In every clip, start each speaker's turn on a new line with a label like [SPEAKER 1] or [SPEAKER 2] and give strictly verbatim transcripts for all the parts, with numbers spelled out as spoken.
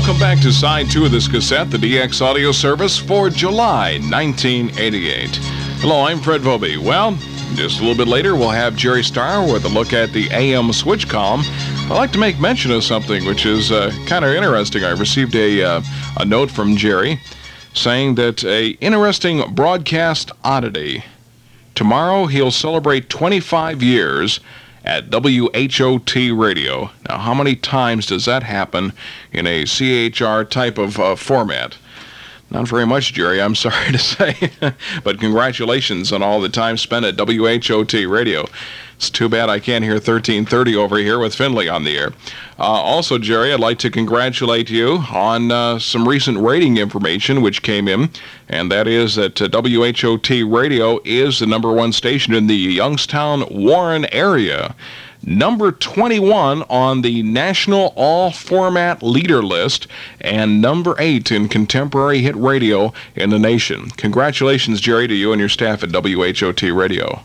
[SPEAKER 1] Welcome back to side two of this cassette, the D X Audio Service for July nineteen eighty-eight. Hello, I'm Fred Vobie. Well, just a little bit later, we'll have Jerry Starr with a look at the A M switch column. I'd like to make mention of something which is uh, kind of interesting. I received a, uh, a note from Jerry saying that a interesting broadcast oddity. Tomorrow, he'll celebrate twenty-five years at W H O T Radio. Now, how many times does that happen in a C H R type of uh, format? Not very much, Jerry, I'm sorry to say. But congratulations on all the time spent at W H O T Radio. It's too bad I can't hear thirteen thirty over here with Finley on the air. Uh, also, Jerry, I'd like to congratulate you on uh, some recent rating information which came in, and that is that uh, W H O T Radio is the number one station in the Youngstown, Warren area. Number twenty-one on the National All-Format Leader List, and number eight in contemporary hit radio in the nation. Congratulations, Jerry, to you and your staff at W H O T Radio.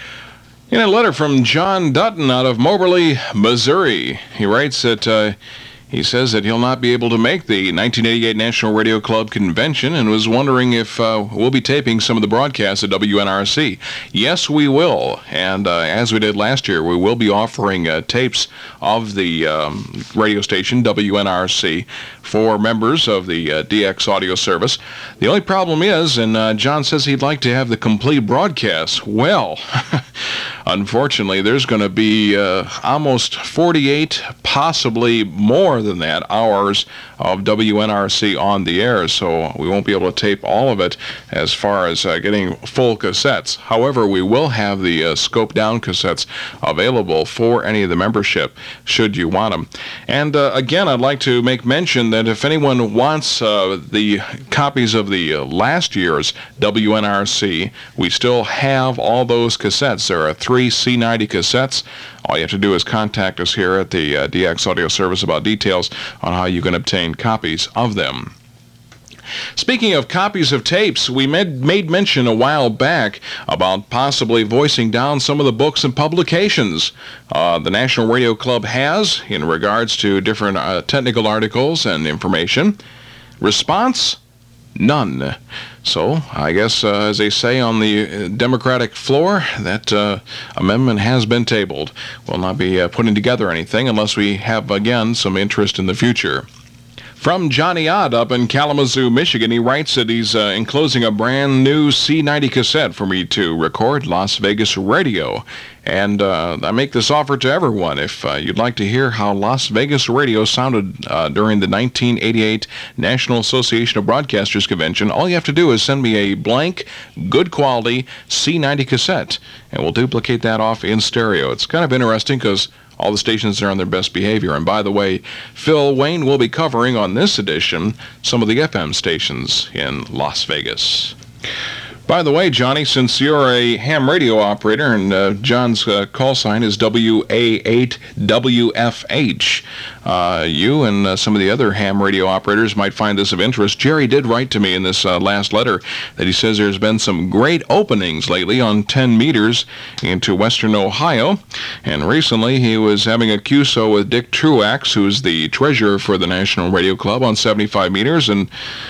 [SPEAKER 1] In a letter from John Dutton out of Moberly, Missouri, he writes that uh, he says that he'll not be able to make the nineteen eighty-eight National Radio Club Convention and was wondering if uh, we'll be taping some of the broadcasts at W N R C. Yes, we will. And uh, as we did last year, we will be offering uh, tapes of the um, radio station, W N R C, for members of the uh, D X Audio Service. The only problem is, and uh, John says he'd like to have the complete broadcast. Well, unfortunately, there's going to be uh, almost forty-eight, possibly more than that, hours of W N R C on the air, so we won't be able to tape all of it as far as uh, getting full cassettes. However, we will have the uh, scope down cassettes available for any of the membership, should you want them. And uh, again, I'd like to make mention that if anyone wants uh, the copies of the uh, last year's W N R C, we still have all those cassettes. There are three C ninety cassettes. All you have to do is contact us here at the uh, D X Audio Service about details on how you can obtain copies of them. Speaking of copies of tapes, we made, made mention a while back about possibly voicing down some of the books and publications uh, the National Radio Club has in regards to different uh, technical articles and information. Response? None. So, I guess, uh, as they say on the Democratic floor, that uh, amendment has been tabled. We'll not be uh, putting together anything unless we have, again, some interest in the future. From Johnny Odd up in Kalamazoo, Michigan, he writes that he's uh, enclosing a brand new C ninety cassette for me to record Las Vegas radio. And uh, I make this offer to everyone. If uh, you'd like to hear how Las Vegas radio sounded uh, during the nineteen eighty-eight National Association of Broadcasters Convention, all you have to do is send me a blank, good quality C ninety cassette, and we'll duplicate that off in stereo. It's kind of interesting because all the stations are on their best behavior. And by the way, Phil Wayne will be covering on this edition some of the F M stations in Las Vegas. By the way, Johnny, since you're a ham radio operator and uh, John's uh, call sign is W A eight W F H, uh, you and uh, some of the other ham radio operators might find this of interest. Jerry did write to me in this uh, last letter that he says there's been some great openings lately on ten meters into western Ohio, and recently he was having a Q S O with Dick Truax, who's the treasurer for the National Radio Club, on seventy-five meters, and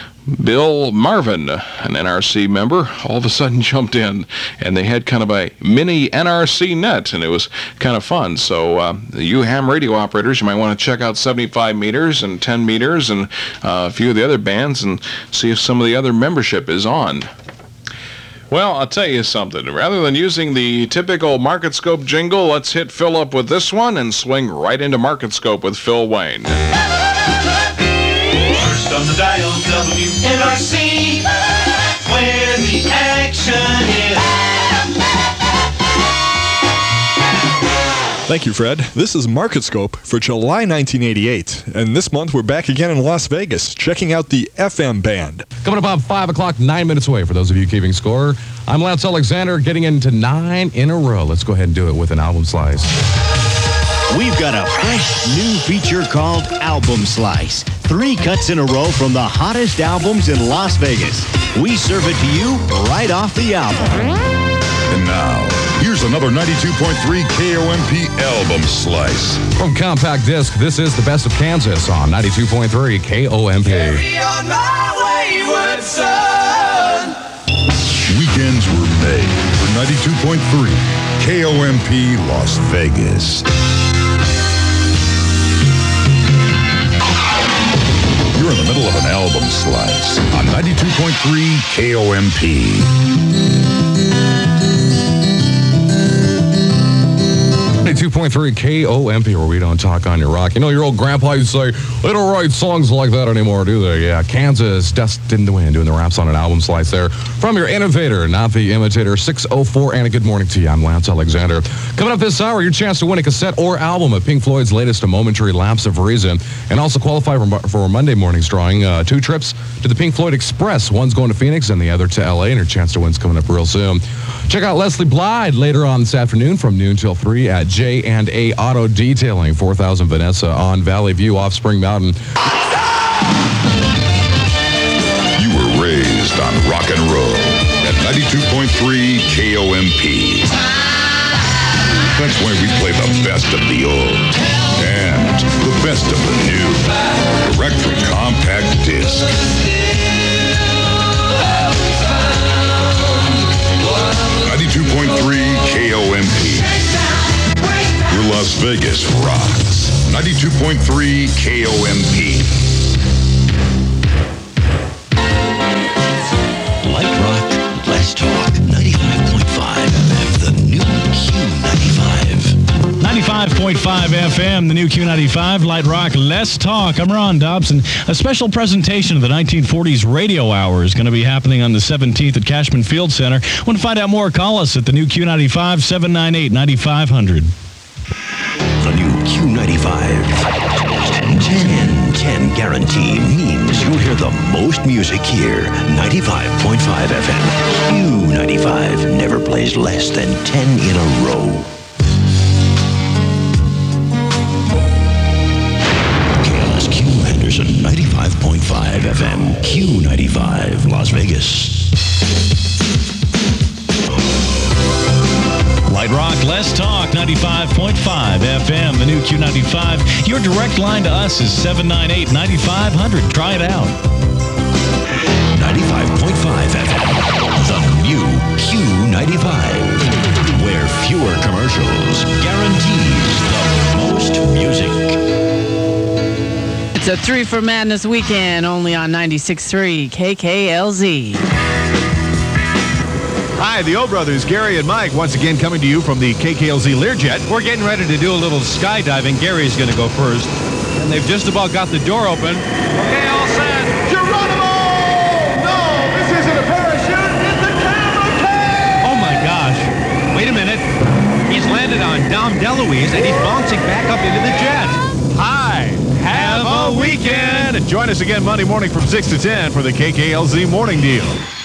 [SPEAKER 1] Bill Marvin, an N R C member, all of a sudden jumped in, and they had kind of a mini N R C net, and it was kind of fun. So uh, you ham radio operators, you might want to check out seventy-five meters and ten meters and uh, a few of the other bands and see if some of the other membership is on. Well, I'll tell you something. Rather than using the typical Market Scope jingle, let's hit Phil up with this one and swing right into Market Scope with Phil Wayne.
[SPEAKER 2] First on the dial, W N R C, where the action is.
[SPEAKER 3] Thank you, Fred. This is Market Scope for July nineteen eighty-eight, and this month we're back again in Las Vegas, checking out the F M band.
[SPEAKER 4] Coming up about five o'clock, nine minutes away for those of you keeping score. I'm Lance Alexander, getting into nine in a row. Let's go ahead and do it with an album slice.
[SPEAKER 5] We've got a fresh new feature called Album Slice. Three cuts in a row from the hottest albums in Las Vegas. We serve it to you right off the album.
[SPEAKER 6] And now, here's Here's another ninety-two point three K O M P album slice.
[SPEAKER 4] From Compact Disc, this is the best of Kansas on ninety-two point three K O M P.
[SPEAKER 2] Carry on my wayward son.
[SPEAKER 6] Weekends were made for ninety-two point three K O M P Las Vegas. You're in the middle of an album slice on ninety-two point three K O M P.
[SPEAKER 4] ninety-two point three K O M P, where we don't talk on your rock. You know, your old grandpa used to say, they don't write songs like that anymore, do they? Yeah, Kansas, Destined to Win, doing the raps on an album slice there. From your innovator, not the imitator, six oh four, and a good morning to you. I'm Lance Alexander. Coming up this hour, your chance to win a cassette or album of Pink Floyd's latest A Momentary Lapse of Reason, and also qualify for, for a Monday morning's drawing. Uh, two trips to the Pink Floyd Express. One's going to Phoenix and the other to L A, and your chance to win's coming up real soon. Check out Leslie Blythe later on this afternoon from noon till three at J and A Auto Detailing, four thousand Vanessa on Valley View off Spring Mountain.
[SPEAKER 6] You were raised on rock and roll at ninety-two point three K O M P. That's why we play the best of the old and the best of the new. Direct from Compact Disc. ninety-two point three K O M P. Where Las Vegas rocks. ninety-two point three K O M P.
[SPEAKER 5] Light rock, less talk. ninety-five point five F M, the new Q ninety-five.
[SPEAKER 7] ninety-five point five F M, the new Q ninety-five, Light Rock, Less Talk. I'm Ron Dobson. A special presentation of the nineteen forties Radio Hour is going to be happening on the seventeenth at Cashman Field Center. Want to find out more? Call us at the new Q ninety-five, seven nine eight, nine five zero zero.
[SPEAKER 5] The new Q ninety-five. ten ten guarantee means you'll hear the most music here. ninety-five point five F M. Q ninety-five never plays less than ten in a row. K L S Q Henderson, ninety-five point five F M. Q ninety-five, Las Vegas.
[SPEAKER 7] Light Rock, Less Talk, ninety-five point five F M, the new Q ninety-five. Your direct line to us is seven nine eight, nine five zero zero. Try it out.
[SPEAKER 5] ninety-five point five F M, the new Q ninety-five, where fewer commercials guarantees the most music.
[SPEAKER 8] It's a Three for Madness weekend, only on ninety-six point three K K L Z.
[SPEAKER 9] Hi, the O Brothers, Gary and Mike, once again coming to you from the K K L Z Learjet. We're getting ready to do a little skydiving. Gary's going to go first. And they've just about got the door open. Okay, all set. Geronimo! No, this isn't a parachute. It's a camera cage! Oh, my gosh. Wait a minute. He's landed on Dom DeLuise, and he's bouncing back up into the jet. Hi. Have a weekend. And join us again Monday morning from six to ten for the K K L Z Morning Deal.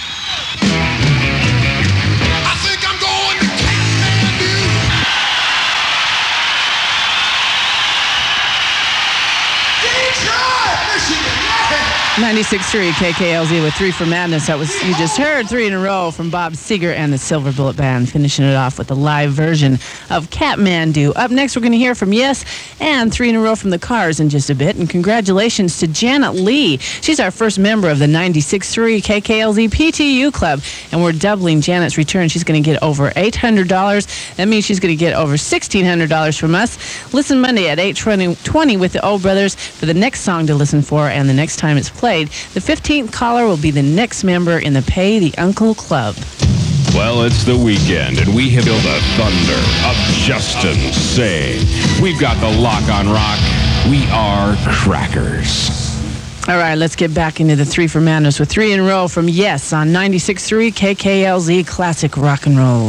[SPEAKER 8] ninety-six point three K K L Z with Three for Madness. That was, you just heard, three in a row from Bob Seger and the Silver Bullet Band, finishing it off with a live version of Kathmandu. Up next, we're going to hear from Yes and three in a row from the Cars in just a bit. And congratulations to Janet Lee. She's our first member of the ninety-six point three K K L Z P T U Club, and we're doubling Janet's return. She's going to get over eight hundred dollars. That means she's going to get over sixteen hundred dollars from us. Listen Monday at eight twenty with the O Brothers for the next song to listen for, and the next time it's played. The fifteenth caller will be the next member in the Pay the Uncle Club.
[SPEAKER 10] Well, it's the weekend, and we have feel the thunder of Justin Say. We've got the lock on rock. We are Crackers.
[SPEAKER 8] All right, let's get back into the Three for Madness with three in a row from Yes on ninety-six point three K K L Z Classic Rock and Roll.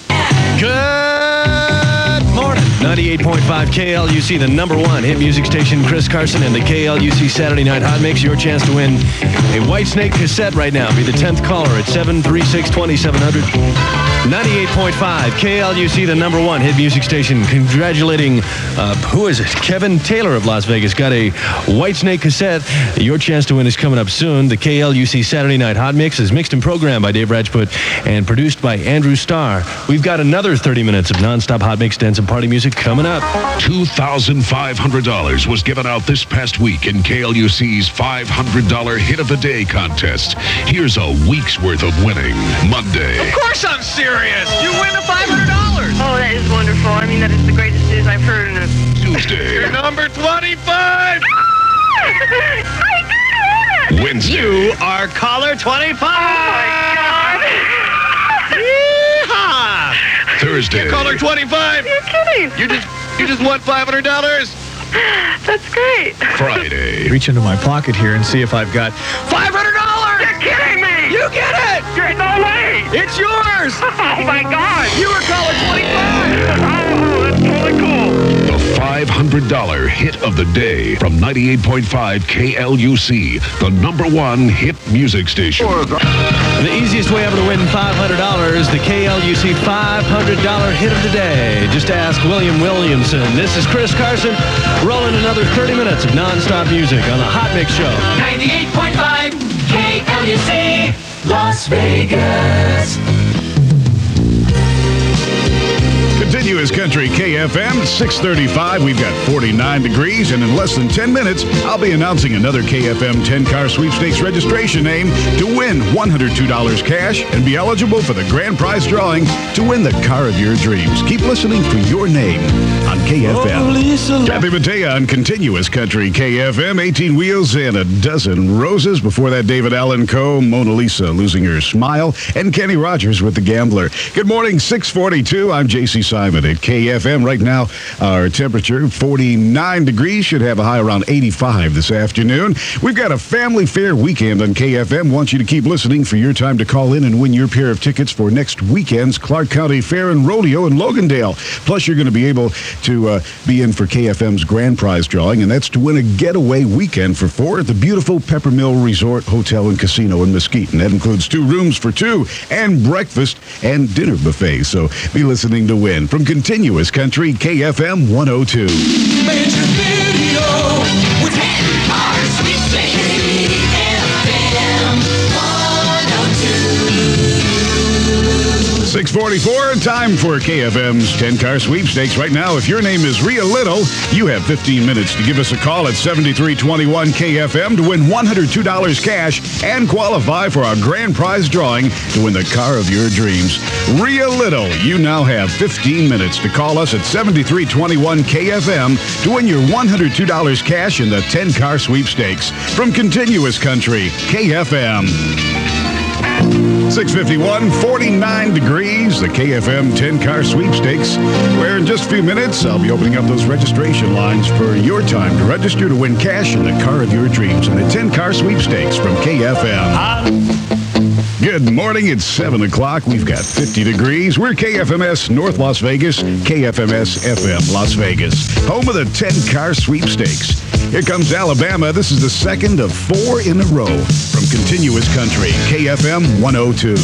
[SPEAKER 11] Good morning. ninety-eight point five K L U C, the number one hit music station. Chris Carson and the K L U C Saturday Night Hot Mix. Your chance to win a Whitesnake cassette right now. Be the tenth caller at seven three six, two seven zero zero. ninety-eight point five K L U C, the number one hit music station. Congratulating, uh, who is it? Kevin Taylor of Las Vegas got a Whitesnake cassette. Your chance to win is coming up soon. The K L U C Saturday Night Hot Mix is mixed and programmed by Dave Rajput and produced by Andrew Starr. We've got another thirty minutes of nonstop hot mix, dance, and party music coming up.
[SPEAKER 6] two thousand five hundred dollars was given out this past week in K L U C's five hundred dollars Hit of the Day contest. Here's a week's worth of winning. Monday.
[SPEAKER 9] Of course I'm serious. You win the five hundred dollars.
[SPEAKER 12] Oh, that is wonderful. I mean, that is the greatest news I've heard in a...
[SPEAKER 6] Tuesday.
[SPEAKER 9] You're number twenty-five.
[SPEAKER 12] I did it!
[SPEAKER 6] Wednesday.
[SPEAKER 9] You are caller twenty-five. Yeehaw!
[SPEAKER 6] Thursday.
[SPEAKER 9] You're caller twenty-five.
[SPEAKER 12] You're kidding.
[SPEAKER 9] You just you just won five hundred dollars.
[SPEAKER 12] That's great.
[SPEAKER 6] Friday.
[SPEAKER 9] Reach into my pocket here and see if I've got five hundred dollars.
[SPEAKER 12] You're kidding me.
[SPEAKER 9] You get it.
[SPEAKER 12] You're no way.
[SPEAKER 9] It's yours.
[SPEAKER 12] Oh, my God.
[SPEAKER 9] You were caller twenty-five.
[SPEAKER 12] Oh, that's totally cool.
[SPEAKER 6] The five hundred dollars Hit of the Day from ninety-eight point five K L U C, the number one hit music station.
[SPEAKER 11] The easiest way ever to win five hundred dollars, the K L U C five hundred dollars Hit of the Day. Just ask William Williamson. This is Chris Carson, rolling another thirty minutes of nonstop music on the Hot Mix Show.
[SPEAKER 2] ninety-eight point five K L U C, Las Vegas.
[SPEAKER 13] Continuous Country K F M, six thirty-five. We've got forty-nine degrees, and in less than ten minutes, I'll be announcing another K F M ten-car sweepstakes registration name to win one hundred two dollars cash and be eligible for the grand prize drawing to win the car of your dreams. Keep listening for your name on K F M. Kathy Mattea on Continuous Country K F M, eighteen wheels and a dozen roses. Before that, David Allen Coe, Mona Lisa losing her smile, and Kenny Rogers with The Gambler. Good morning, six forty-two. I'm J C Simon at K F M. Right now, our temperature forty-nine degrees. Should have a high around eighty-five this afternoon. We've got a family fair weekend on K F M. Want you to keep listening for your time to call in and win your pair of tickets for next weekend's Clark County Fair and Rodeo in Logandale. Plus, you're going to be able to uh, be in for K F M's grand prize drawing, and that's to win a getaway weekend for four at the beautiful Peppermill Resort Hotel and Casino in Mesquite. And that includes two rooms for two and breakfast and dinner buffet. So be listening to win. From Continuous Country, K F M one oh two.
[SPEAKER 2] Major video with ten-car sweepstakes. K F M one oh two.
[SPEAKER 13] six forty-four, time for K F M's ten-car sweepstakes. Right now, if your name is Rhea Little, you have fifteen minutes to give us a call at seventy-three twenty-one K F M to win one hundred two dollars cash and qualify for our grand prize drawing to win the car of your dreams. Rhea Little, you now have fifteen minutes to call us at seventy-three twenty-one K F M to win your one hundred two dollars cash in the ten-car sweepstakes. From Continuous Country, K F M. six fifty-one, forty-nine degrees, the K F M ten-car sweepstakes, where in just a few minutes, I'll be opening up those registration lines for your time to register to win cash in the car of your dreams in the ten-car sweepstakes from K F M. Good morning, it's seven o'clock. We've got fifty degrees. We're K F M S North Las Vegas, K F M S F M Las Vegas, home of the ten-car sweepstakes. Here comes Alabama. This is the second of four in a row from Continuous Country, K F M one oh two.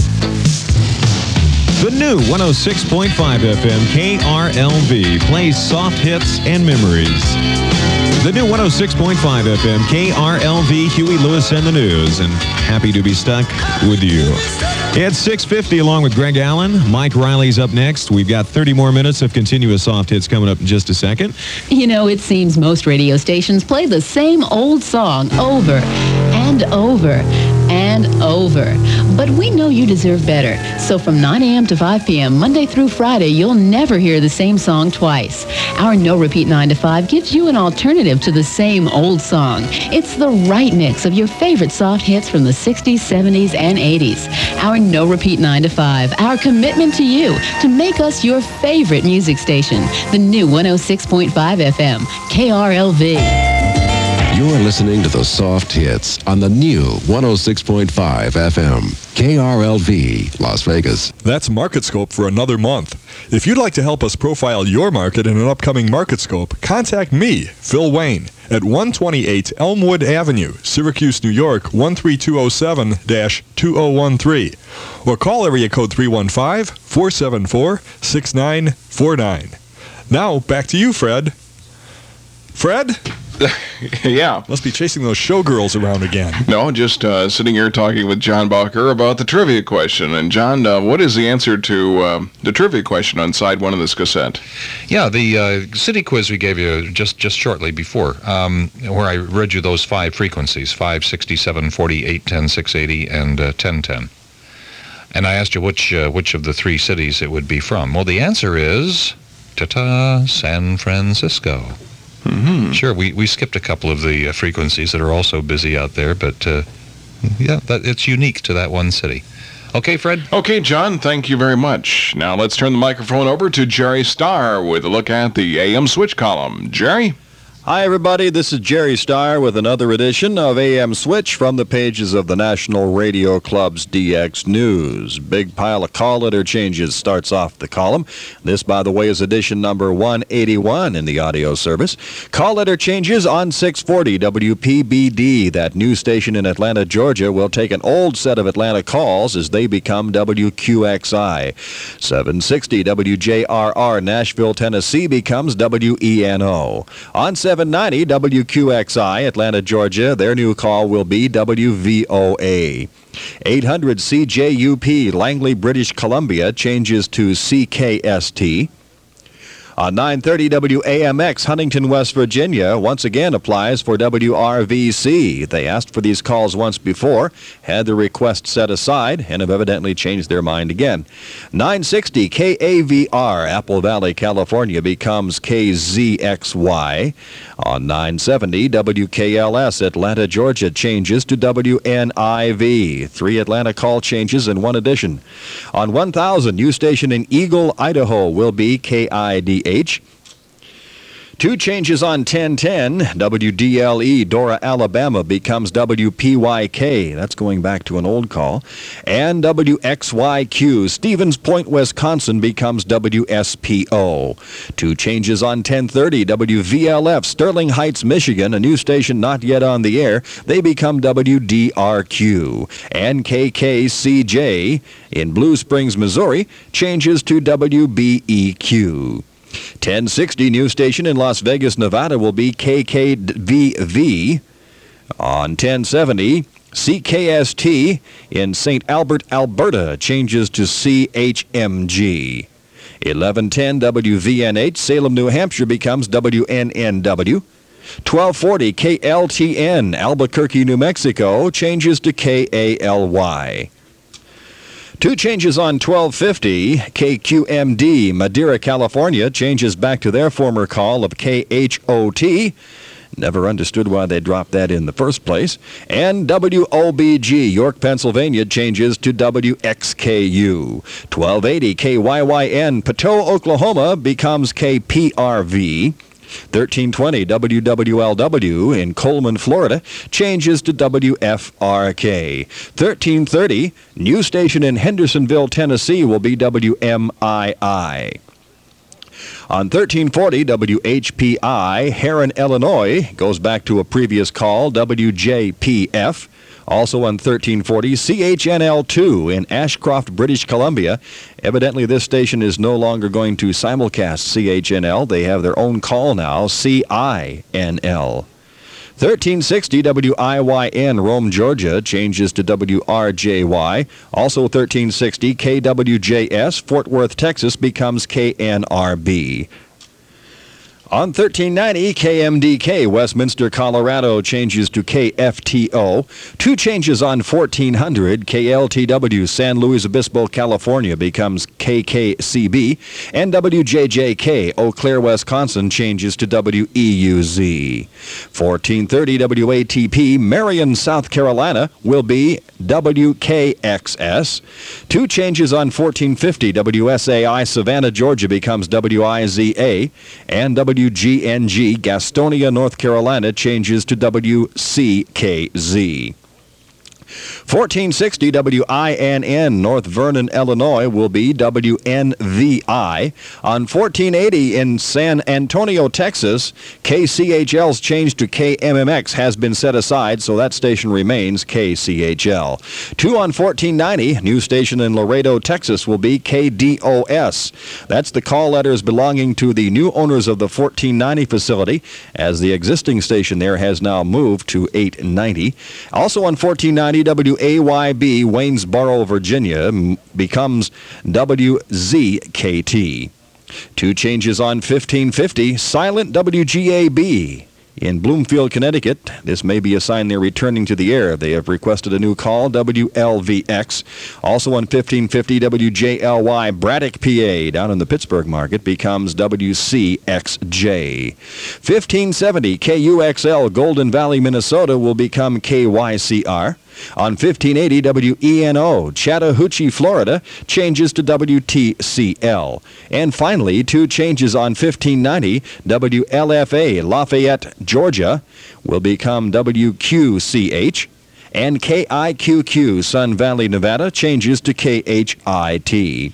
[SPEAKER 14] The new one oh six point five F M K R L V plays soft hits and memories. The new one oh six point five F M K R L V, Huey Lewis and the News, and happy to be stuck with you. It's six fifty along with Greg Allen. Mike Riley's up next. We've got thirty more minutes of continuous soft hits coming up in just a second.
[SPEAKER 15] You know, it seems most radio stations play the same old song over and over and over. But we know you deserve better. So from nine a.m. to five p.m., Monday through Friday, you'll never hear the same song twice. Our No Repeat nine to five gives you an alternative to the same old song. It's the right mix of your favorite soft hits from the sixties, seventies, and eighties. Our No Repeat nine to five, our commitment to you to make us your favorite music station. The new one oh six point five F M, K R L V.
[SPEAKER 16] You're listening to the soft hits on the new one oh six point five F M, K R L V, Las Vegas.
[SPEAKER 3] That's MarketScope for another month. If you'd like to help us profile your market in an upcoming MarketScope, contact me, Phil Wayne, at one twenty-eight Elmwood Avenue, Syracuse, New York, one three two oh seven dash two oh one three. Or call area code three one five, four seven four, six nine four nine. Now, back to you, Fred. Fred?
[SPEAKER 1] Yeah.
[SPEAKER 3] Must be chasing those showgirls around again.
[SPEAKER 1] No, just uh, sitting here talking with John Balker about the trivia question. And John, uh, what is the answer to uh, the trivia question on side one of this cassette?
[SPEAKER 17] Yeah, the uh, city quiz we gave you just, just shortly before, um, where I read you those five frequencies, five, sixty-seven, forty, eight ten, six eighty, and uh, ten ten. And I asked you which, uh, which of the three cities it would be from. Well, the answer is, ta-ta, San Francisco.
[SPEAKER 1] Mm-hmm.
[SPEAKER 17] Sure, we, we skipped a couple of the uh, frequencies that are also busy out there, but uh, yeah, that, it's unique to that one city. Okay, Fred?
[SPEAKER 1] Okay, John, thank you very much. Now let's turn the microphone over to Jerry Starr with a look at the A M Switch column. Jerry?
[SPEAKER 18] Hi, everybody. This is Jerry Starr with another edition of A M Switch from the pages of the National Radio Club's D X News. Big pile of call letter changes starts off the column. This, by the way, is edition number one eighty-one in the audio service. Call letter changes on six forty W P B D. That news station in Atlanta, Georgia, will take an old set of Atlanta calls as they become W Q X I. seven sixty W J R R Nashville, Tennessee becomes W E N O. On seven ninety W Q X I, Atlanta, Georgia, their new call will be W V O A. eight hundred C J U P, Langley, British Columbia, changes to C K S T. On nine thirty W A M X, Huntington, West Virginia, once again applies for W R V C. They asked for these calls once before, had the request set aside, and have evidently changed their mind again. nine sixty K A V R, Apple Valley, California, becomes K Z X Y. On nine seventy W K L S, Atlanta, Georgia, changes to W N I V. Three Atlanta call changes in one edition. On one thousand, new station in Eagle, Idaho, will be K I D H. Two changes on ten ten. W D L E, Dora, Alabama, becomes W P Y K. That's going back to an old call. And W X Y Q, Stevens Point, Wisconsin, becomes W S P O. Two changes on ten thirty. W V L F, Sterling Heights, Michigan, a new station not yet on the air. They become W D R Q. And K K C J in Blue Springs, Missouri, changes to W B E Q. ten sixty news station in Las Vegas, Nevada will be K K V V. On ten seventy, C K S T in Saint Albert, Alberta changes to C H M G. eleven ten W V N H, Salem, New Hampshire becomes W N N W. twelve forty K L T N, Albuquerque, New Mexico changes to K A L Y. Two changes on twelve fifty. K Q M D, Madeira, California, changes back to their former call of K H O T. Never understood why they dropped that in the first place. And W O B G, York, Pennsylvania, changes to W X K U. twelve eighty K Y Y N, Pateau, Oklahoma, becomes K P R V. thirteen twenty W W L W in Coleman, Florida, changes to W F R K. thirteen thirty, new station in Hendersonville, Tennessee, will be W M I I. On thirteen forty W H P I, Heron, Illinois, goes back to a previous call, W J P F. Also on thirteen forty, C H N L two in Ashcroft, British Columbia. Evidently, this station is no longer going to simulcast C H N L. They have their own call now, C I N L. thirteen sixty W I Y N, Rome, Georgia, changes to W R J Y. Also thirteen sixty K W J S, Fort Worth, Texas, becomes K N R B. On thirteen ninety, K M D K, Westminster, Colorado, changes to K F T O. Two changes on fourteen hundred, K L T W, San Luis Obispo, California, becomes K K C B. And W J J K, Eau Claire, Wisconsin, changes to W E U Z. fourteen thirty W A T P, Marion, South Carolina, will be W K X S. Two changes on fourteen fifty, W S A I, Savannah, Georgia, becomes W I Z A. And W G N G, Gastonia, North Carolina, changes to W C K Z. fourteen sixty W I N N, North Vernon, Illinois, will be W N V I. On fourteen eighty in San Antonio, Texas, K C H L's change to K M M X has been set aside, so that station remains K C H L. Two on fourteen ninety, new station in Laredo, Texas, will be K D O S. That's the call letters belonging to the new owners of the fourteen ninety facility, as the existing station there has now moved to eight ninety. Also on fourteen ninety, W A Y B, Waynesboro, Virginia, m- becomes W Z K T. Two changes on fifteen fifty, silent W G A B. In Bloomfield, Connecticut, this may be a sign they're returning to the air. They have requested a new call, W L V X. Also on fifteen fifty, W J L Y, Braddock, P A, down in the Pittsburgh market, becomes W C X J. fifteen seventy, K U X L, Golden Valley, Minnesota, will become K Y C R. On fifteen eighty, W E N O, Chattahoochee, Florida, changes to W T C L. And finally, two changes on fifteen ninety, W L F A, Lafayette, Georgia, will become W Q C H. And K I Q Q, Sun Valley, Nevada, changes to K H I T.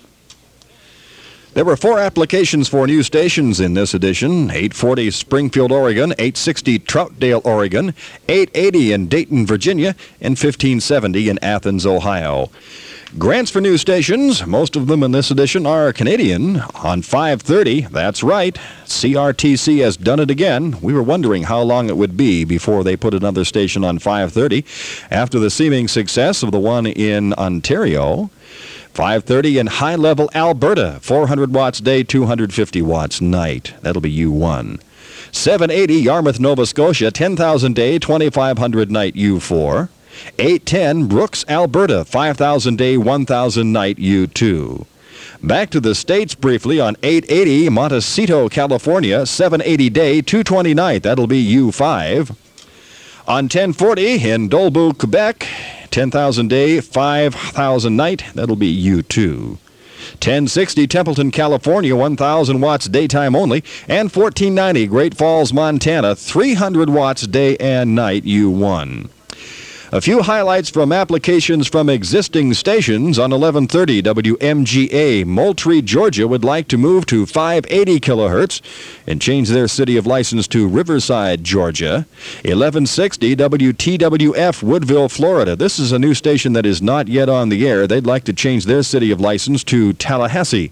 [SPEAKER 18] There were four applications for new stations in this edition: eight forty Springfield, Oregon, eight sixty Troutdale, Oregon, eight eighty in Dayton, Virginia, and fifteen seventy in Athens, Ohio. Grants for new stations, most of them in this edition are Canadian. On five thirty, that's right, C R T C has done it again. We were wondering how long it would be before they put another station on five thirty after the seeming success of the one in Ontario. five thirty in High Level, Alberta, four hundred watts day, two hundred fifty watts night. That'll be U one. seven eighty Yarmouth, Nova Scotia, ten thousand day, twenty-five hundred night, U four. eight ten Brooks, Alberta, five thousand day, one thousand night, U two. Back to the States briefly on eight eighty Montecito, California, seven eighty day, two twenty night. That'll be U five. On ten forty in Dolbeau, Quebec, ten thousand day, five thousand night. That'll be U two. ten sixty Templeton, California, one thousand watts daytime only. And fourteen ninety Great Falls, Montana, three hundred watts day and night, U one. A few highlights from applications from existing stations. On eleven thirty W M G A, Moultrie, Georgia, would like to move to five eighty kilohertz and change their city of license to Riverside, Georgia. eleven sixty W T W F, Woodville, Florida. This is a new station that is not yet on the air. They'd like to change their city of license to Tallahassee.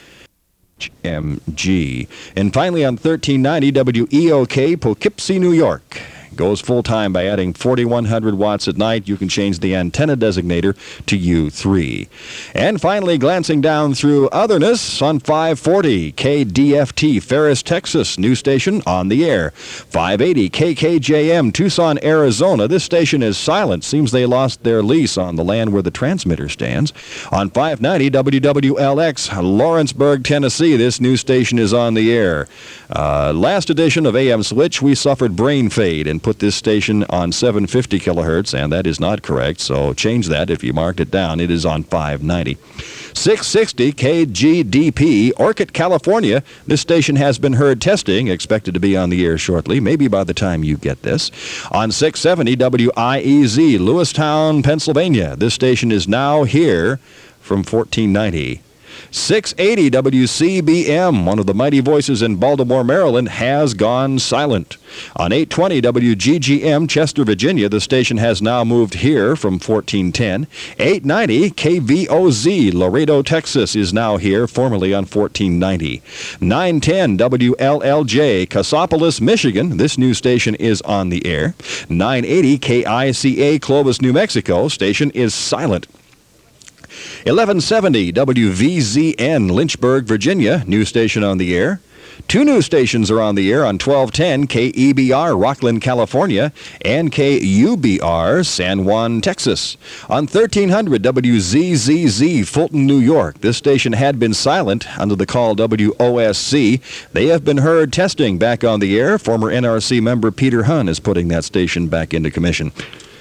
[SPEAKER 18] M G. And finally on thirteen ninety W E O K, Poughkeepsie, New York. Goes full-time by adding forty-one hundred watts at night. You can change the antenna designator to U three. And finally, glancing down through otherness, on five forty K D F T, Ferris, Texas, new station on the air. five eighty K K J M, Tucson, Arizona. This station is silent. Seems they lost their lease on the land where the transmitter stands. On five ninety W W L X, Lawrenceburg, Tennessee. This new station is on the air. Uh, last edition of A M Switch, we suffered brain fade and put this station on seven fifty kilohertz, and that is not correct, so change that if you marked it down. It is on five ninety. six sixty K G D P, Orchid, California. This station has been heard testing, expected to be on the air shortly, maybe by the time you get this. On six seventy W I E Z, Lewistown, Pennsylvania. This station is now here from fourteen ninety. six eighty W C B M, one of the mighty voices in Baltimore, Maryland, has gone silent. On eight twenty W G G M, Chester, Virginia, the station has now moved here from fourteen ten. eight ninety K V O Z, Laredo, Texas, is now here, formerly on fourteen ninety. nine ten W L L J, Cassopolis, Michigan. This new station is on the air. nine eighty K I C A, Clovis, New Mexico. Station is silent. eleven seventy W V Z N, Lynchburg, Virginia, new station on the air. Two new stations are on the air on twelve ten K E B R, Rockland, California, and K U B R, San Juan, Texas. On thirteen hundred W Z Z Z, Fulton, New York. This station had been silent under the call W O S C. They have been heard testing back on the air. Former N R C member Peter Hunn is putting that station back into commission.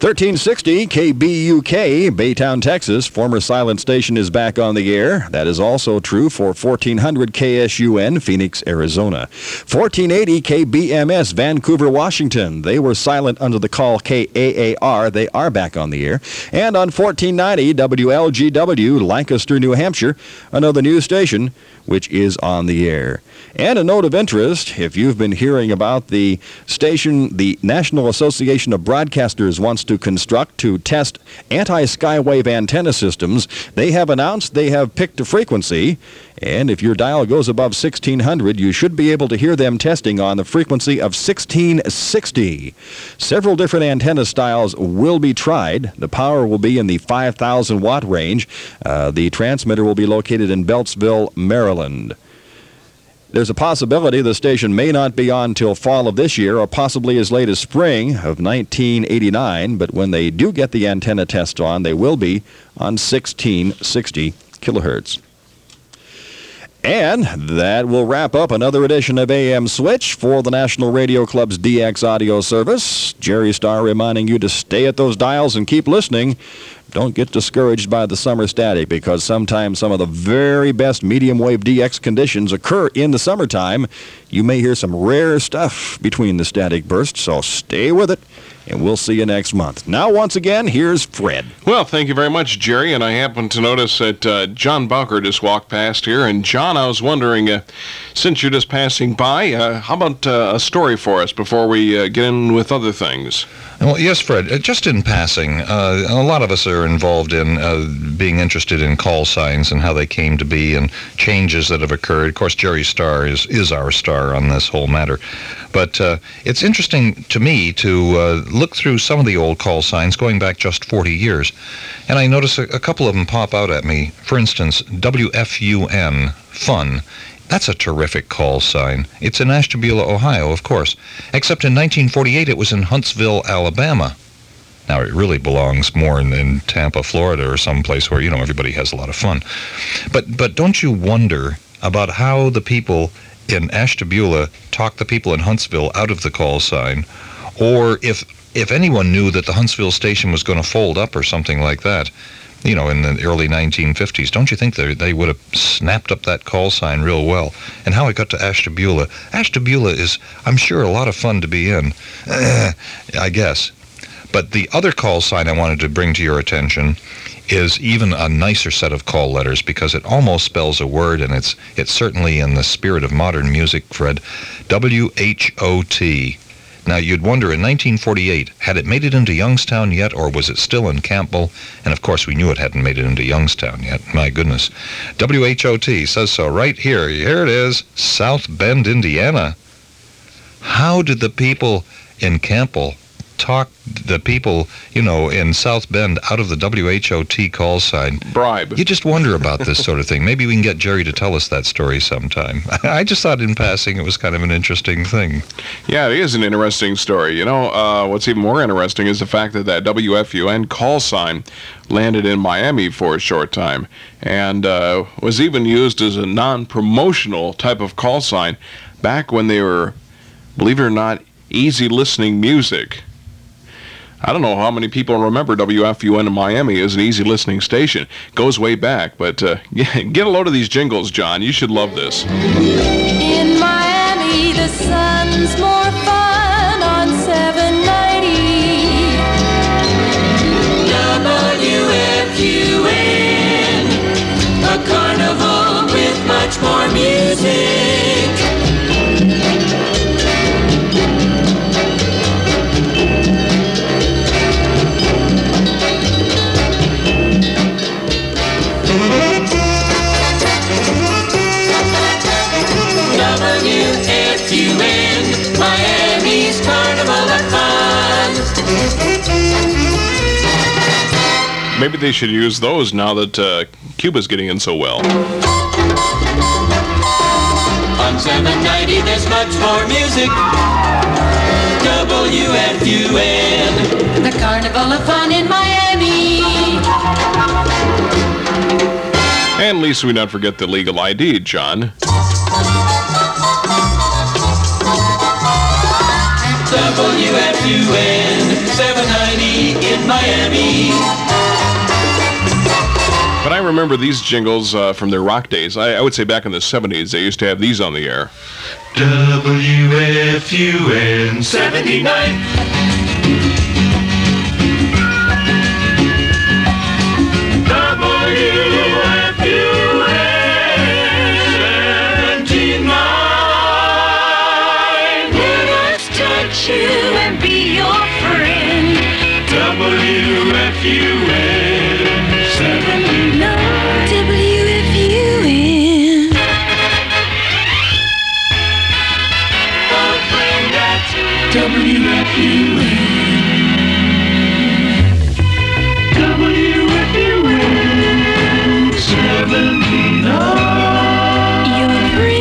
[SPEAKER 18] thirteen sixty K B U K, Baytown, Texas. Former silent station is back on the air. That is also true for fourteen hundred K S U N, Phoenix, Arizona. fourteen eighty K B M S, Vancouver, Washington. They were silent under the call K A A R. They are back on the air. And on fourteen ninety W L G W, Lancaster, New Hampshire, another news station which is on the air. And a note of interest, if you've been hearing about the station the National Association of Broadcasters wants to construct to test anti-skywave antenna systems, they have announced they have picked a frequency, and if your dial goes above sixteen hundred, you should be able to hear them testing on the frequency of sixteen sixty. Several different antenna styles will be tried. The power will be in the five thousand watt range. Uh, the transmitter will be located in Beltsville, Maryland. There's a possibility the station may not be on till fall of this year or possibly as late as spring of nineteen eighty-nine, but when they do get the antenna test on, they will be on sixteen sixty kilohertz. And that will wrap up another edition of A M Switch for the National Radio Club's D X audio service. Jerry Starr reminding you to stay at those dials and keep listening. Don't get discouraged by the summer static, because sometimes some of the very best medium wave D X conditions occur in the summertime. You may hear some rare stuff between the static bursts, so stay with it, and we'll see you next month. Now, once again, here's Fred.
[SPEAKER 1] Well, thank you very much, Jerry. And I happened to notice that uh, John Bowker just walked past here. And, John, I was wondering, uh, since you're just passing by, uh, how about uh, a story for us before we uh, get in with other things?
[SPEAKER 17] Well, yes, Fred. Uh, just in passing, uh, a lot of us are involved in uh, being interested in call signs and how they came to be and changes that have occurred. Of course, Jerry Starr is, is our star on this whole matter. But uh, it's interesting to me to uh, look through some of the old call signs going back just forty years. And I notice a, a couple of them pop out at me. For instance, W F U N, fun. That's a terrific call sign. It's in Ashtabula, Ohio, of course. Except in nineteen forty-eight, it was in Huntsville, Alabama. Now, it really belongs more in, in Tampa, Florida, or someplace where, you know, everybody has a lot of fun. But but don't you wonder about how the people in Ashtabula talk the people in Huntsville out of the call sign, or if if anyone knew that the Huntsville station was going to fold up or something like that, you know, in the early nineteen fifties, don't you think they they would have snapped up that call sign real well? And how it got to Ashtabula. Ashtabula is, I'm sure, a lot of fun to be in, uh, I guess. But the other call sign I wanted to bring to your attention is even a nicer set of call letters, because it almost spells a word, and it's it's certainly in the spirit of modern music, Fred. W H O T. Now, you'd wonder, in nineteen forty-eight, had it made it into Youngstown yet, or was it still in Campbell? And, of course, we knew it hadn't made it into Youngstown yet. My goodness. W H O T says so right here. Here it is, South Bend, Indiana. How did the people in Campbell talk the people, you know, in South Bend out of the W H O T call sign?
[SPEAKER 1] Bribe.
[SPEAKER 17] You just wonder about this sort of thing. Maybe we can get Jerry to tell us that story sometime. I just thought in passing it was kind of an interesting thing.
[SPEAKER 1] Yeah, it is an interesting story. You know, uh, what's even more interesting is the fact that that W F U N call sign landed in Miami for a short time, and uh, was even used as a non-promotional type of call sign back when they were, believe it or not, easy listening music. I don't know how many people remember W F U N in Miami as an easy listening station. Goes way back, but uh, get a load of these jingles, John. You should love this.
[SPEAKER 19] In Miami, the sun's more fun on seven ninety. W F U N, a carnival with much more music. W F U N, Miami's Carnival of Fun.
[SPEAKER 1] Maybe they should use those now that uh, Cuba's getting in so well.
[SPEAKER 19] On seven ninety, there's much more music. W F U N, the Carnival of Fun in Miami.
[SPEAKER 1] And at least we not forget the legal I D, John.
[SPEAKER 19] W F U N, seven ninety in
[SPEAKER 2] in Miami.
[SPEAKER 1] But I remember these jingles uh, from their rock days. I, I would say back in the seventies, they used to have these on the air.
[SPEAKER 2] W F U N seventy-nine. W F U N seventy-nine.
[SPEAKER 19] Let us touch you and be your friend.
[SPEAKER 2] W F U N seventy-nine.
[SPEAKER 19] W F U N.
[SPEAKER 2] W F U N. W F U N seventy-nine.
[SPEAKER 19] Your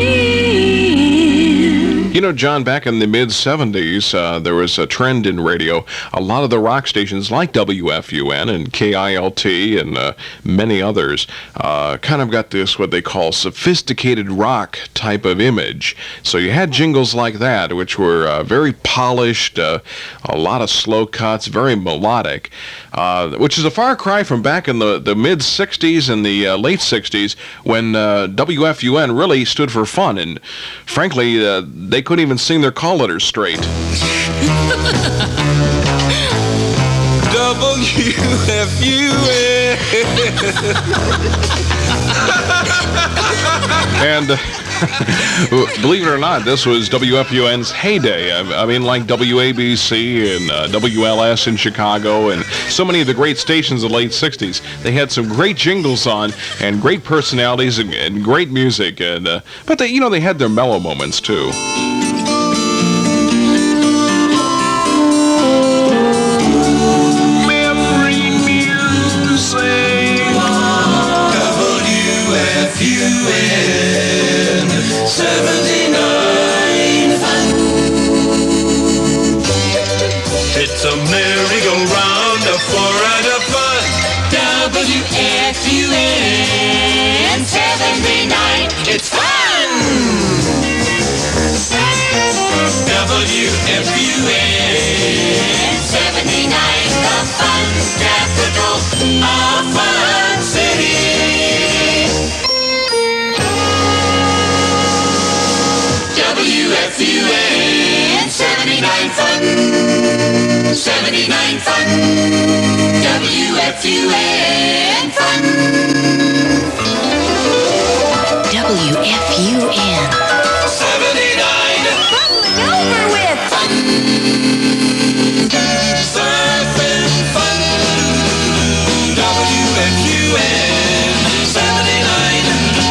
[SPEAKER 19] friend.
[SPEAKER 1] You know, John, back in the mid-seventies, uh, there was a trend in radio. A lot of the rock stations like W F U N and K I L T and uh, many others uh, kind of got this, what they call sophisticated rock type of image. So you had jingles like that, which were uh, very polished, uh, a lot of slow cuts, very melodic, uh, which is a far cry from back in the, the mid-sixties and the uh, late sixties when uh, W F U N really stood for fun. And frankly, uh, they couldn't even sing their call letters straight.
[SPEAKER 2] W F U N.
[SPEAKER 1] And uh, believe it or not, this was W F U N's heyday. I, I mean, like W A B C and uh, W L S in Chicago and so many of the great stations of the late sixties. They had some great jingles on and great personalities and, and great music. And uh, but they, you know, they had their mellow moments too.
[SPEAKER 2] seventy-nine. It's a merry-go-round, a four and a fun. W F U N seventy-nine. It's fun. W F U N seventy-nine, the fun capital of Fun City. W F U N seventy-nine fun. seventy-nine fun. W F U N fun.
[SPEAKER 19] W F U N.
[SPEAKER 2] seventy-nine.
[SPEAKER 19] Over with.
[SPEAKER 2] Fun. Surfing fun. W F U N seventy-nine.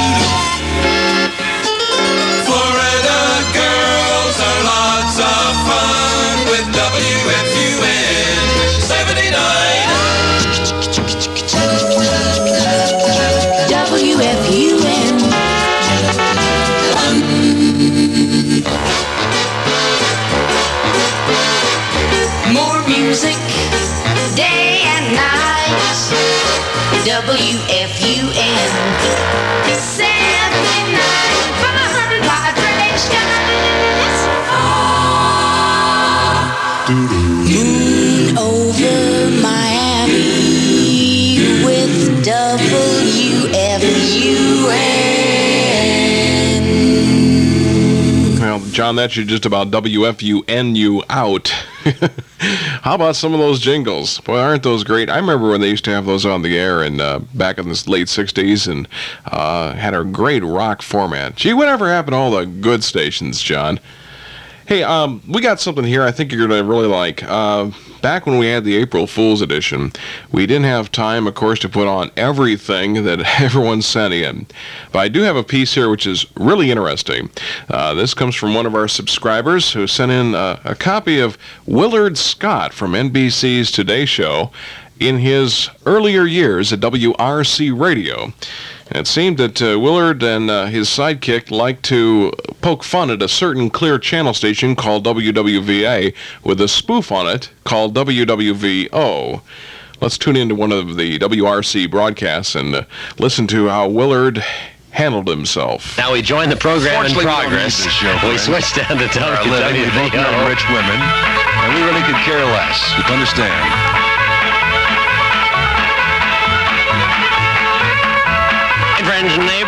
[SPEAKER 2] Florida girls are lots of fun with W F U N seventy-nine.
[SPEAKER 19] W F U N. More music, day and night. W F U N. seventy-nine fun vibrations. Moon over Miami with W F U N.
[SPEAKER 1] Well, John, that should just about W F U N you out. How about some of those jingles? Boy, aren't those great? I remember when they used to have those on the air and uh, back in the late sixties and uh, had a great rock format. Gee, whatever happened to all the good stations, John? Hey, um, we got something here I think you're going to really like. Uh, back when we had the April Fool's edition, we didn't have time, of course, to put on everything that everyone sent in. But I do have a piece here which is really interesting. Uh, this comes from one of our subscribers who sent in uh, a copy of Willard Scott from N B C's Today Show in his earlier years at W R C Radio. And it seemed that uh, Willard and uh, his sidekick liked to poke fun at a certain clear channel station called W W V A with a spoof on it called W W V O. Let's tune into one of the W R C broadcasts and uh, listen to how Willard handled himself.
[SPEAKER 11] Now we join the program in progress. We, show, we switched down to W W V O.
[SPEAKER 20] We both know rich women, and we really could care less. You understand?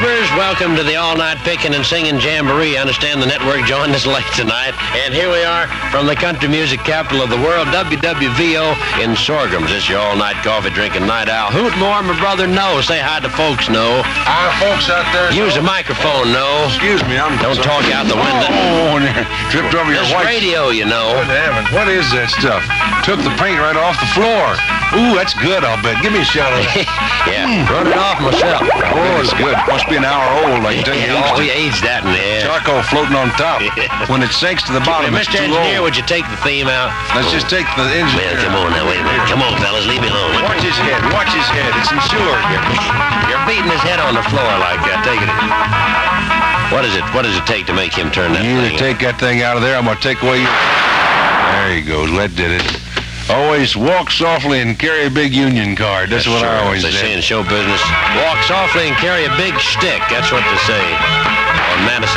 [SPEAKER 20] Tubers, welcome to the all-night picking and singing jamboree. I understand the network joined us late tonight, and here we are from the country music capital of the world, W W V O in Sorghum's. This is your all-night coffee-drinking night owl. Hoot more, my brother, no. Say hi to folks, no.
[SPEAKER 21] Hi, folks out there.
[SPEAKER 20] Use a microphone, no.
[SPEAKER 21] Excuse me, I'm...
[SPEAKER 20] Don't talk out the window.
[SPEAKER 21] Oh, and tripped over your
[SPEAKER 20] This
[SPEAKER 21] white...
[SPEAKER 20] radio, you know.
[SPEAKER 21] Good heavens, what is that stuff? Took the paint right off the floor. Ooh, that's good, I'll bet. Give me a shot of it.
[SPEAKER 20] Yeah, run it off myself.
[SPEAKER 21] Oh, it's good. Must be an hour old. I can tell you.
[SPEAKER 20] Oh, we aged that in the air.
[SPEAKER 21] Charcoal floating on top. When it sinks to the bottom,
[SPEAKER 20] Hey,
[SPEAKER 21] it's
[SPEAKER 20] Mister
[SPEAKER 21] too
[SPEAKER 20] Engineer,
[SPEAKER 21] old.
[SPEAKER 20] would you take the theme out?
[SPEAKER 21] Let's just take the engine.
[SPEAKER 20] Well, come on now, wait a minute. Come on, fellas, leave me alone.
[SPEAKER 21] Watch his head. Watch his head. It's insured.
[SPEAKER 20] You're beating his head on the floor like that. Take it. What is it? What does it take to make him turn that
[SPEAKER 21] You
[SPEAKER 20] thing?
[SPEAKER 21] either take that thing out of there, I'm going to take away your... There you go. That did it. Always walk softly and carry a big union card. That's, what
[SPEAKER 20] sure,
[SPEAKER 21] I always
[SPEAKER 20] They
[SPEAKER 21] did.
[SPEAKER 20] say in show business, walk softly and carry a big stick. That's what they say on Madison.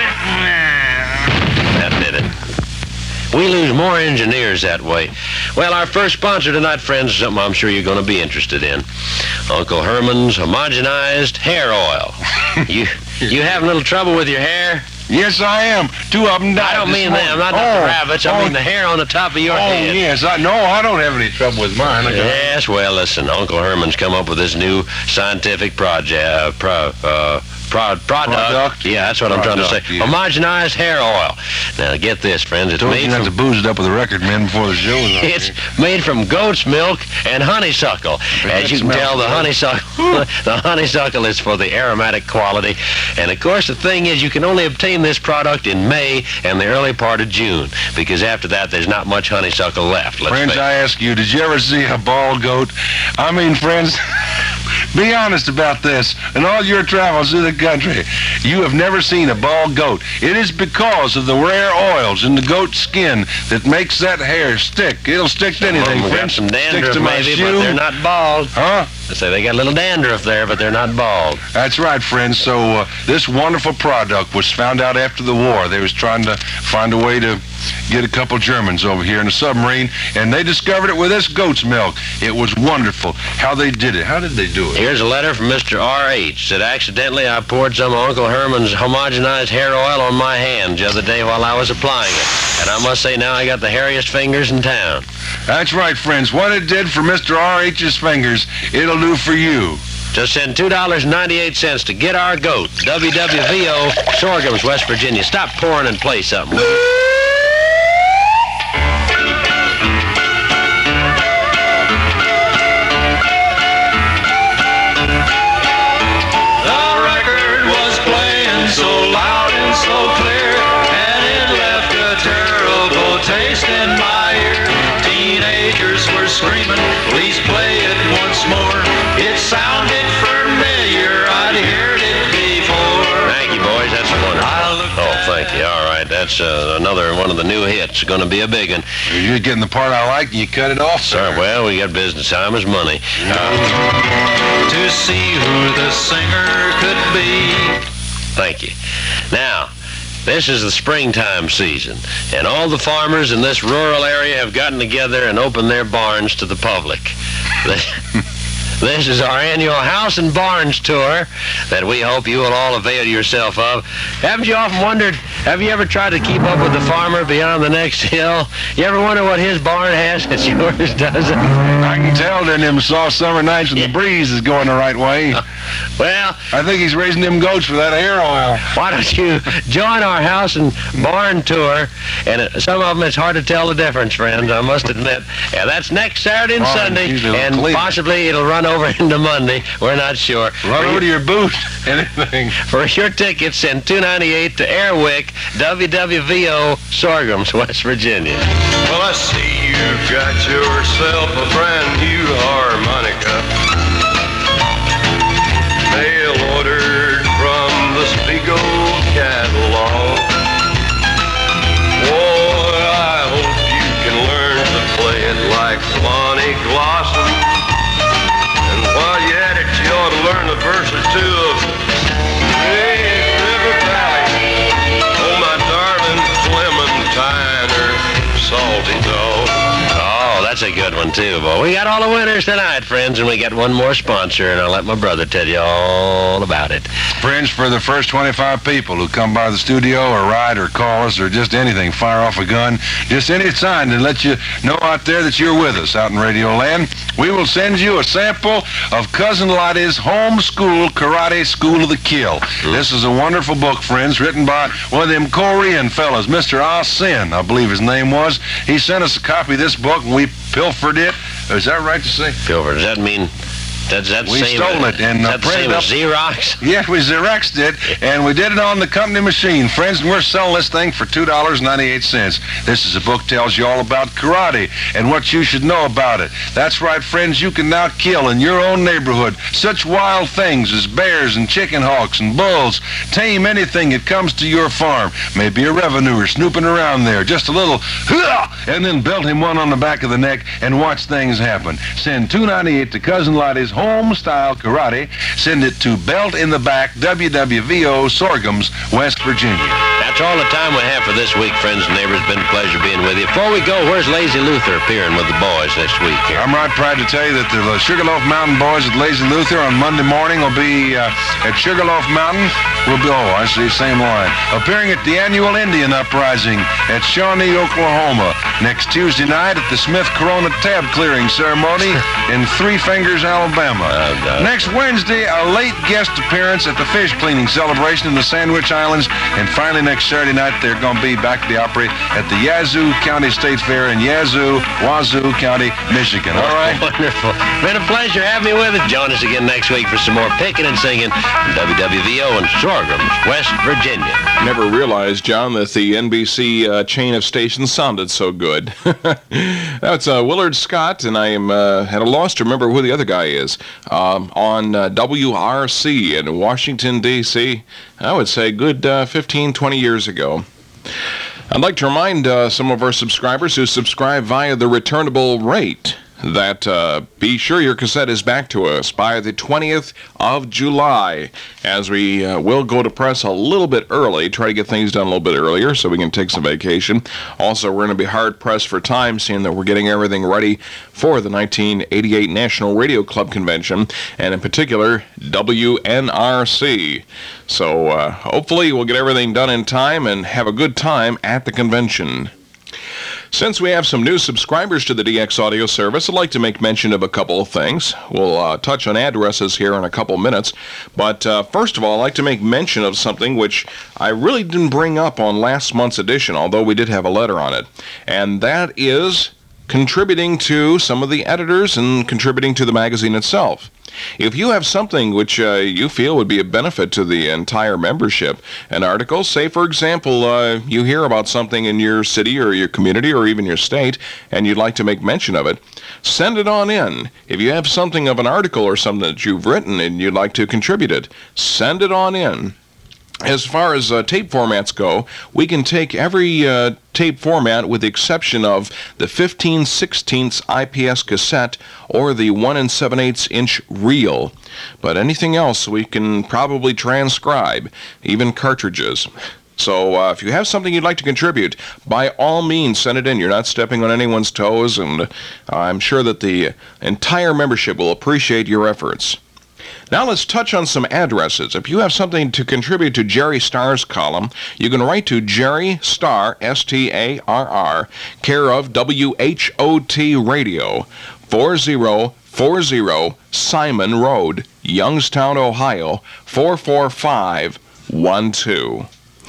[SPEAKER 20] That did it. We lose more engineers that way. Well, our first sponsor tonight, friends, is something I'm sure you're going to be interested in. Uncle Herman's homogenized hair oil. you you having a little trouble with your hair?
[SPEAKER 21] Yes, I am. Two of them died.
[SPEAKER 20] I don't
[SPEAKER 21] this
[SPEAKER 20] mean
[SPEAKER 21] morning.
[SPEAKER 20] them, not
[SPEAKER 21] oh,
[SPEAKER 20] the rabbits. I
[SPEAKER 21] oh,
[SPEAKER 20] mean the hair on the top of your
[SPEAKER 21] oh,
[SPEAKER 20] head.
[SPEAKER 21] yes. I, no, I don't have any trouble with mine. I got-
[SPEAKER 20] Yes, well, listen, Uncle Herman's come up with this new scientific project, uh, pro, uh, pro, product.
[SPEAKER 21] Product?
[SPEAKER 20] Yeah, that's what I'm trying to say.
[SPEAKER 21] Product, yeah.
[SPEAKER 20] Homogenized hair oil. Now, get this, friends. It's
[SPEAKER 21] Told
[SPEAKER 20] made
[SPEAKER 21] you not
[SPEAKER 20] from...
[SPEAKER 21] to booze it up with the record men before the show. was on
[SPEAKER 20] It's
[SPEAKER 21] here.
[SPEAKER 20] made from goat's milk and honeysuckle. As you can
[SPEAKER 21] smells
[SPEAKER 20] tell, the
[SPEAKER 21] good.
[SPEAKER 20] honeysuckle, the honeysuckle is for the aromatic quality. And of course, the thing is, you can only obtain this product in May and the early part of June, because after that, there's not much honeysuckle left. Let's
[SPEAKER 21] Friends,
[SPEAKER 20] face it.
[SPEAKER 21] I ask you, did you ever see a bald goat? I mean, friends, be honest about this. In all your travels through the country, you have never seen a bald goat. It is because of the rare oils in the goat's skin that makes that hair stick. It'll stick to anything,
[SPEAKER 20] Some of them got
[SPEAKER 21] friends.
[SPEAKER 20] some
[SPEAKER 21] Sticks
[SPEAKER 20] dandruff
[SPEAKER 21] to my
[SPEAKER 20] maybe,
[SPEAKER 21] shoe.
[SPEAKER 20] but they're not bald.
[SPEAKER 21] Huh?
[SPEAKER 20] I say they got a little dandruff there, but they're not bald.
[SPEAKER 21] That's right, friends. So uh, this wonderful product was found out after the war. They was trying to find a way to get a couple Germans over here in a submarine, and they discovered it with this goat's milk. It was wonderful. How they did it. How did they do it?
[SPEAKER 20] Here's a letter from Mister R H Said accidentally I poured some of Uncle Herman's homogenized hair oil on my hands the other day while I was applying it. And I must say now I got the hairiest fingers in town.
[SPEAKER 21] That's right, friends. What it did for Mister R H's fingers, it'll do for you.
[SPEAKER 20] Just send two dollars and ninety-eight cents to Get Our Goat, W W V O, Sorghum's, West Virginia. Stop pouring and play something.
[SPEAKER 2] The record was playing so loud and so clear, and it left a terrible taste in my ear. Teenagers were screaming, please play it once more. It sounded familiar, I'd heard it before.
[SPEAKER 20] Thank you, boys. That's wonderful. Oh, thank you. All right. That's uh, another one of the new hits. Going to be a big one.
[SPEAKER 21] You're getting the part I like, and you cut it off,
[SPEAKER 20] sir. Well, we got business. Time is money.
[SPEAKER 2] To see who the singer could be.
[SPEAKER 20] Thank you. Now, this is the springtime season, and all the farmers in this rural area have gotten together and opened their barns to the public. This is our annual House and Barns tour that we hope you will all avail yourself of. Haven't you often wondered, have you ever tried to keep up with the farmer beyond the next hill? You ever wonder what his barn has that yours doesn't?
[SPEAKER 21] I can tell during them soft summer nights when the breeze is going the right way.
[SPEAKER 20] Well,
[SPEAKER 21] I think he's raising them goats for that hair oil.
[SPEAKER 20] Why don't you join our house and barn tour? And it, some of them, it's hard to tell the difference, friends, I must admit. Yeah, that's next Saturday and
[SPEAKER 21] Barn,
[SPEAKER 20] Sunday,
[SPEAKER 21] geez, they'll
[SPEAKER 20] and
[SPEAKER 21] clean it.
[SPEAKER 20] possibly it'll run over into Monday. We're not sure.
[SPEAKER 21] Run
[SPEAKER 20] For
[SPEAKER 21] over to
[SPEAKER 20] you-
[SPEAKER 21] your boot. Anything.
[SPEAKER 20] For your tickets, send two ninety-eight to Airwick, W W V O, Sorghum's, West Virginia.
[SPEAKER 2] Well, I see you've got yourself a brand new harmonica. Mail ordered from the Spiegel catalog. Boy, I hope you can learn to play it like Lonnie Glosson. And while you're at it, you ought to learn a verse or two of Hey, River Valley. Oh, my darling Clementine or Salty Dog.
[SPEAKER 20] Oh, Oh, that's a good one, too, boy. We got all the winners tonight, friends, and we got one more sponsor, and I'll let my brother tell you all about it.
[SPEAKER 21] Friends, for the first twenty-five people who come by the studio or ride or call us or just anything, fire off a gun, just any sign to let you know out there that you're with us out in Radio Land, we will send you a sample of Cousin Lottie's Homeschool Karate School of the Kill. Mm. This is a wonderful book, friends, written by one of them Korean fellas, Mister Ah Sin, I believe his name was. He sent us a copy of this book, and we pilfered it. Is that right to say?
[SPEAKER 20] Pilfered. Does that mean... That's that
[SPEAKER 21] we
[SPEAKER 20] same,
[SPEAKER 21] stole it and
[SPEAKER 20] uh,
[SPEAKER 21] uh, printed
[SPEAKER 20] the same
[SPEAKER 21] up.
[SPEAKER 20] as Xerox?
[SPEAKER 21] Yeah, we Xeroxed it, and we did it on the company machine, friends, and we're selling this thing for two dollars and ninety-eight cents. This is a book tells you all about karate and what you should know about it. That's right, friends, you can now kill in your own neighborhood such wild things as bears and chicken hawks and bulls. Tame anything that comes to your farm. Maybe a revenuer snooping around there. Just a little, and then belt him one on the back of the neck and watch things happen. Send two ninety-eight to Cousin Lottie's Home Style Karate. Send it to Belt in the Back, W W V O, Sorghums, West Virginia.
[SPEAKER 20] That's all the time we have for this week, friends and neighbors. Been a pleasure being with you. Before we go, where's Lazy Luther appearing with the boys next week here?
[SPEAKER 21] I'm right proud to tell you that the Sugarloaf Mountain boys at Lazy Luther on Monday morning will be uh, at Sugarloaf Mountain. We'll be, oh, I see, same line. Appearing at the annual Indian Uprising at Shawnee, Oklahoma. Next Tuesday night at the Smith Corona Tab Clearing Ceremony in Three Fingers, Alabama. Uh, Next Wednesday, a late guest appearance at the fish cleaning celebration in the Sandwich Islands. And finally, next Saturday night, they're going to be back at the Opry at the Yazoo County State Fair in Yazoo, Wazoo County, Michigan. All right?
[SPEAKER 20] Wonderful. Been a pleasure having me with us. Join us again next week for some more picking and singing from W W V O and Sorghums, West Virginia.
[SPEAKER 1] Never realized, John, that the N B C uh, chain of stations sounded so good. That's uh, Willard Scott, and I am uh, at a loss to remember who the other guy is. Um, on uh, W R C in Washington, D C, I would say good uh, fifteen, twenty years ago. I'd like to remind uh, some of our subscribers who subscribe via the returnable rate that uh, be sure your cassette is back to us by the twentieth of July, as we uh, will go to press a little bit early, try to get things done a little bit earlier so we can take some vacation. Also, we're going to be hard-pressed for time, seeing that we're getting everything ready for the nineteen eighty-eight National Radio Club Convention, and in particular, W N R C. So uh, hopefully we'll get everything done in time and have a good time at the convention. Since we have some new subscribers to the D X audio service, I'd like to make mention of a couple of things. We'll uh, touch on addresses here in a couple minutes, but uh, first of all, I'd like to make mention of something which I really didn't bring up on last month's edition, although we did have a letter on it, and that is contributing to some of the editors and contributing to the magazine itself. If you have something which uh, you feel would be a benefit to the entire membership, an article, say for example, uh, you hear about something in your city or your community or even your state, and you'd like to make mention of it, send it on in. If you have something of an article or something that you've written and you'd like to contribute it, send it on in. As far as uh, tape formats go, we can take every uh, tape format with the exception of the fifteen sixteenths I P S cassette or the one and seven eighths inch reel. But anything else we can probably transcribe, even cartridges. So uh, if you have something you'd like to contribute, by all means send it in. You're not stepping on anyone's toes, and uh, I'm sure that the entire membership will appreciate your efforts. Now let's touch on some addresses. If you have something to contribute to Jerry Starr's column, you can write to Jerry Starr, S T A R R, care of W H O T Radio, four oh four oh Simon Road, Youngstown, Ohio, four four five one two.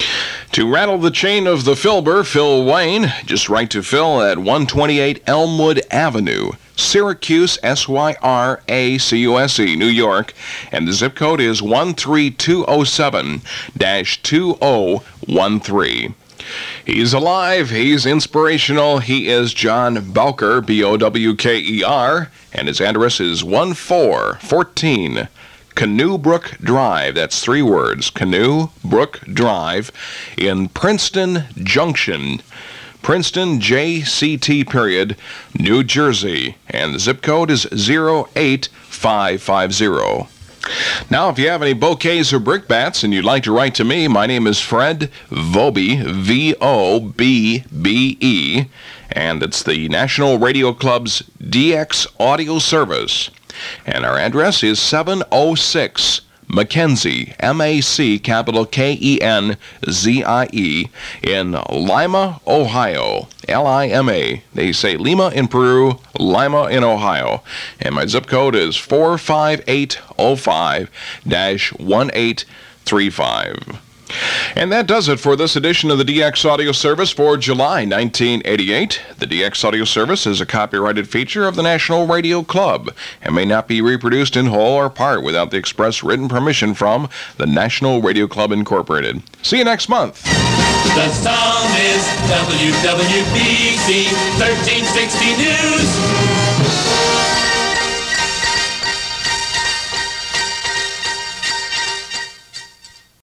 [SPEAKER 1] To rattle the chain of the Filber, Phil Wayne, just write to Phil at one twenty-eight Elmwood Avenue, Syracuse, S Y R A C U S E, New York, and the zip code is one three two oh seven dash two oh one three. He's alive, he's inspirational, he is John Bowker, B O W K E R, and his address is one four one four Canoe Brook Drive, that's three words, Canoe Brook Drive, in Princeton Junction, Princeton, J C T period, New Jersey, and the zip code is zero eight five five zero. Now, if you have any bouquets or brickbats and you'd like to write to me, my name is Fred Vobbe, V O B B E, and it's the National Radio Club's D X Audio Service. And our address is seven oh six Mackenzie, M A C, capital K E N Z I E, in Lima, Ohio. L I M A. They say Lima in Peru, Lima in Ohio. And my zip code is four five eight oh five dash one eight three five. And that does it for this edition of the D X Audio Service for July nineteen eighty-eight. The D X Audio Service is a copyrighted feature of the National Radio Club and may not be reproduced in whole or part without the express written permission from the National Radio Club Incorporated. See you next month.
[SPEAKER 2] The song is W W B C thirteen sixty News.